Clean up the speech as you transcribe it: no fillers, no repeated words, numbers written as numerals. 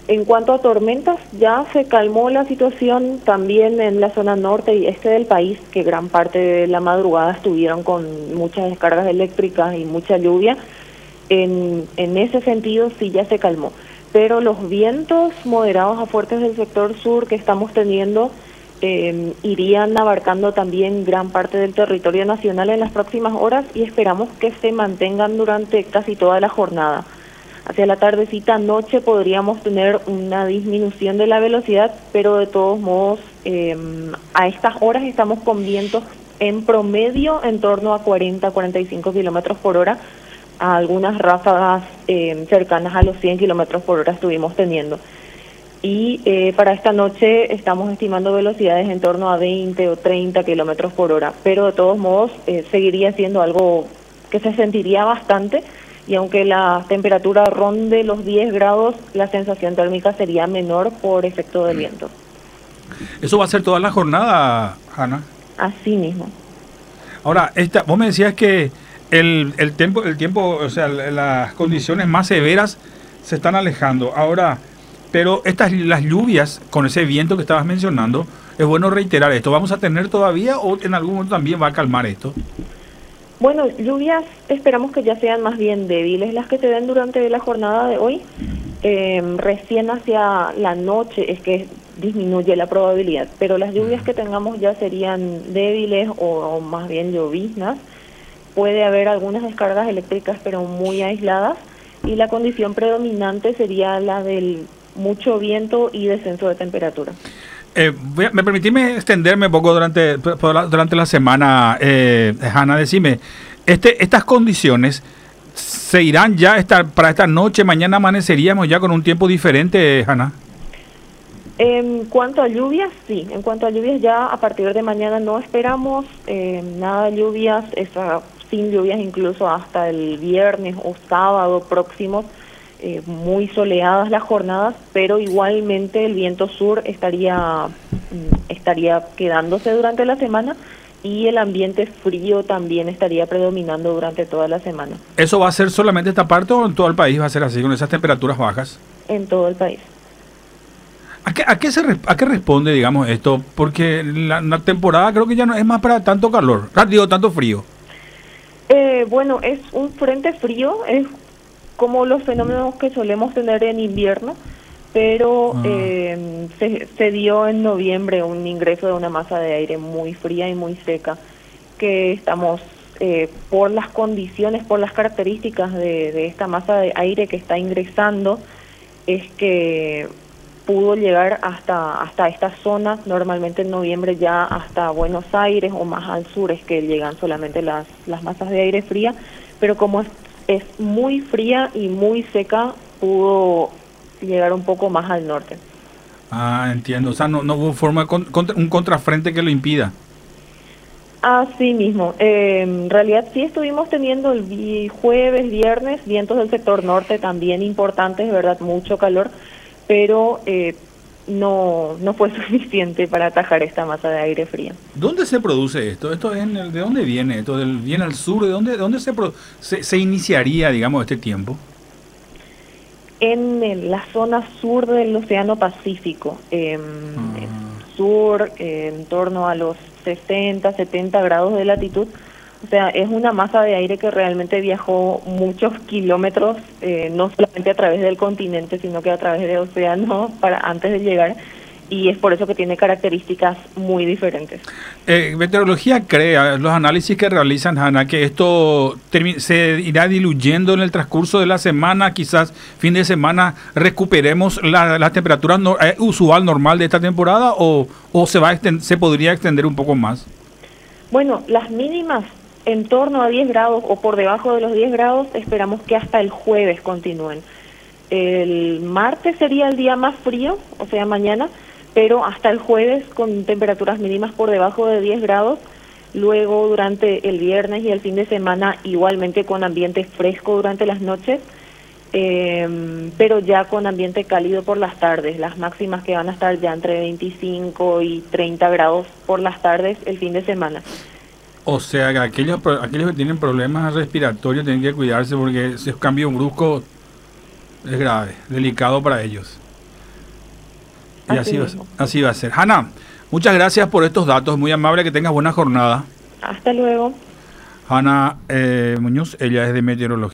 En cuanto a tormentas, ya se calmó la situación también en la zona norte y este del país, que gran parte de la madrugada estuvieron con muchas descargas eléctricas y mucha lluvia. En ese sentido sí ya se calmó. Pero los vientos moderados a fuertes del sector sur que estamos teniendo irían abarcando también gran parte del territorio nacional en las próximas horas y esperamos que se mantengan durante casi toda la jornada. Hacia la tardecita noche podríamos tener una disminución de la velocidad, pero de todos modos a estas horas estamos con vientos en promedio en torno a 40-45 kilómetros por hora. A algunas ráfagas cercanas a los 100 kilómetros por hora estuvimos teniendo. Y para esta noche estamos estimando velocidades en torno a 20 o 30 kilómetros por hora, pero de todos modos seguiría siendo algo que se sentiría bastante. Y aunque la temperatura ronde los 10 grados, la sensación térmica sería menor por efecto del viento. ¿Eso va a ser toda la jornada, Hanna? Así mismo. Ahora, vos me decías que el tiempo, o sea, las condiciones más severas se están alejando. Ahora, pero las lluvias, con ese viento que estabas mencionando, es bueno reiterar esto. ¿Vamos a tener todavía o en algún momento también va a calmar esto? Bueno, lluvias esperamos que ya sean más bien débiles las que se den durante la jornada de hoy. Recién hacia la noche es que disminuye la probabilidad, pero las lluvias que tengamos ya serían débiles o más bien lloviznas. Puede haber algunas descargas eléctricas, pero muy aisladas, y la condición predominante sería la del mucho viento y descenso de temperatura. Me permitime extenderme un poco durante la semana, Hanna, decime, estas condiciones se irán ya para esta noche, mañana amaneceríamos ya con un tiempo diferente, Hanna. En cuanto a lluvias, sí, en cuanto a lluvias ya a partir de mañana no esperamos nada de lluvias, sin lluvias incluso hasta el viernes o sábado próximos. Muy soleadas las jornadas, pero igualmente el viento sur estaría quedándose durante la semana y el ambiente frío también estaría predominando durante toda la semana. ¿Eso va a ser solamente esta parte o en todo el país va a ser así, con esas temperaturas bajas? En todo el país. ¿A qué responde, digamos, esto? Porque la temporada creo que ya no es más para tanto calor, tanto frío. Bueno, es un frente frío, es como los fenómenos que solemos tener en invierno, pero se dio en noviembre un ingreso de una masa de aire muy fría y muy seca, que estamos, por las condiciones, por las características de esta masa de aire que está ingresando, es que pudo llegar hasta estas zonas, normalmente en noviembre ya hasta Buenos Aires o más al sur es que llegan solamente las masas de aire fría, pero como es muy fría y muy seca, pudo llegar un poco más al norte. Ah, entiendo. O sea, no hubo forma un contrafrente que lo impida. Así mismo. En realidad sí estuvimos teniendo el jueves, viernes, vientos del sector norte también importantes, ¿verdad? Mucho calor, pero no fue suficiente para atajar esta masa de aire fría. ¿Dónde se produce esto? ¿De dónde viene esto? ¿Viene al sur? ¿De dónde se iniciaría, digamos, este tiempo? En la zona sur del Océano Pacífico, sur, en torno a los 60, 70 grados de latitud. O sea, es una masa de aire que realmente viajó muchos kilómetros, no solamente a través del continente, sino que a través del océano antes de llegar, y es por eso que tiene características muy diferentes. Meteorología cree, los análisis que realizan, Hanna, que esto se irá diluyendo en el transcurso de la semana, quizás fin de semana recuperemos la temperatura usual, normal de esta temporada, o se podría extender un poco más. Bueno, las mínimas en torno a 10 grados o por debajo de los 10 grados, esperamos que hasta el jueves continúen. El martes sería el día más frío, o sea, mañana, pero hasta el jueves con temperaturas mínimas por debajo de 10 grados. Luego, durante el viernes y el fin de semana, igualmente con ambiente fresco durante las noches, pero ya con ambiente cálido por las tardes. Las máximas que van a estar ya entre 25 y 30 grados por las tardes el fin de semana. O sea, que aquellos que tienen problemas respiratorios tienen que cuidarse porque si es cambio brusco es grave, delicado para ellos. Y así va a ser. Hanna, muchas gracias por estos datos, muy amable, que tengas buena jornada. Hasta luego. Hanna Muñoz, ella es de meteorología.